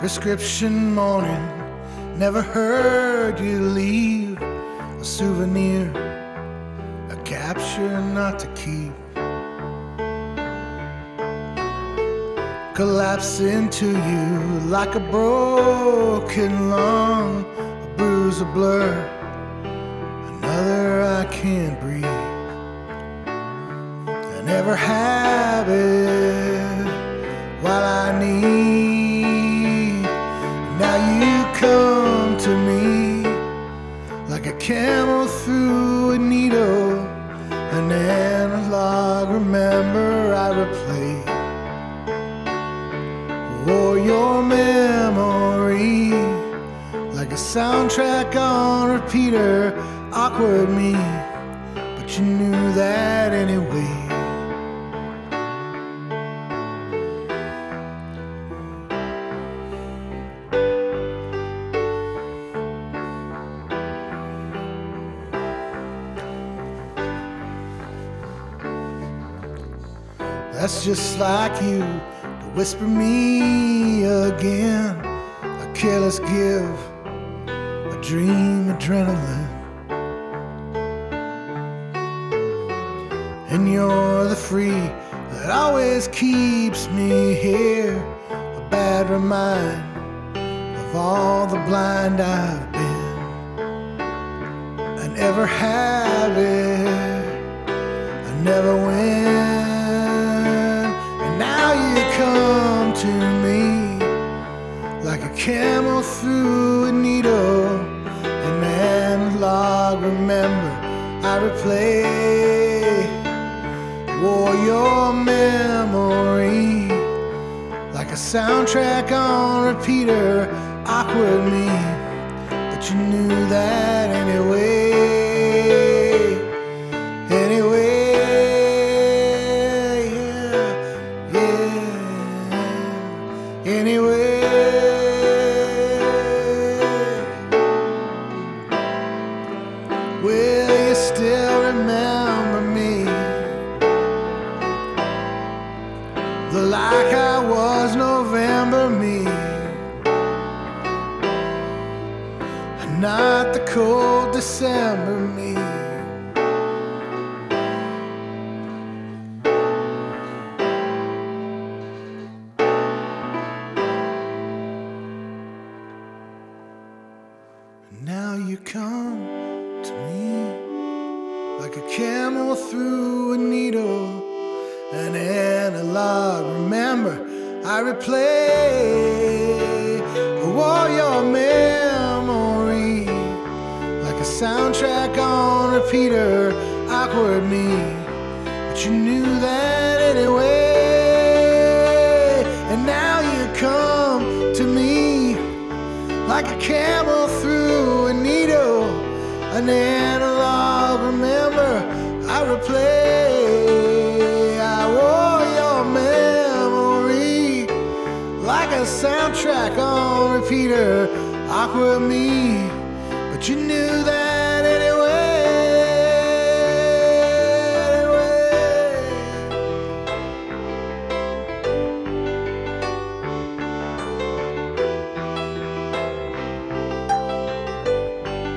prescription morning. Never heard you leave a souvenir, a capture not to keep. Collapse into you like a broken lung, a bruise, a blur, another I can't breathe. I never have it while I need. Now you come to me like a camel through a needle, an analog. Remember I replay or your memory like a soundtrack on repeater. Awkward me, but you knew that anyway. That's just like you to whisper me again, a careless give, a dream adrenaline. And you're the free that always keeps me here, a bad reminder of all the blind I've been. I never have it, I never win. And now you come to me like a camel through a needle, an analog. Remember I replay or your memory like a soundtrack on repeater. Awkward me, but you knew that anyway. Anyway, yeah, yeah. Anyway, will you still remember me? Like I was November me, and not the cold December me. Now you come to me like a camel through a needle, an analog. Remember I replay or your memory like a soundtrack on repeater. Awkward me, but you knew that anyway. And now you come to me like a camel through a needle, an analog. Remember I replay like a soundtrack on repeater. Awkward me, but you knew that anyway.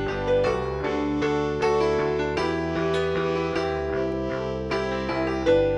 Anyway.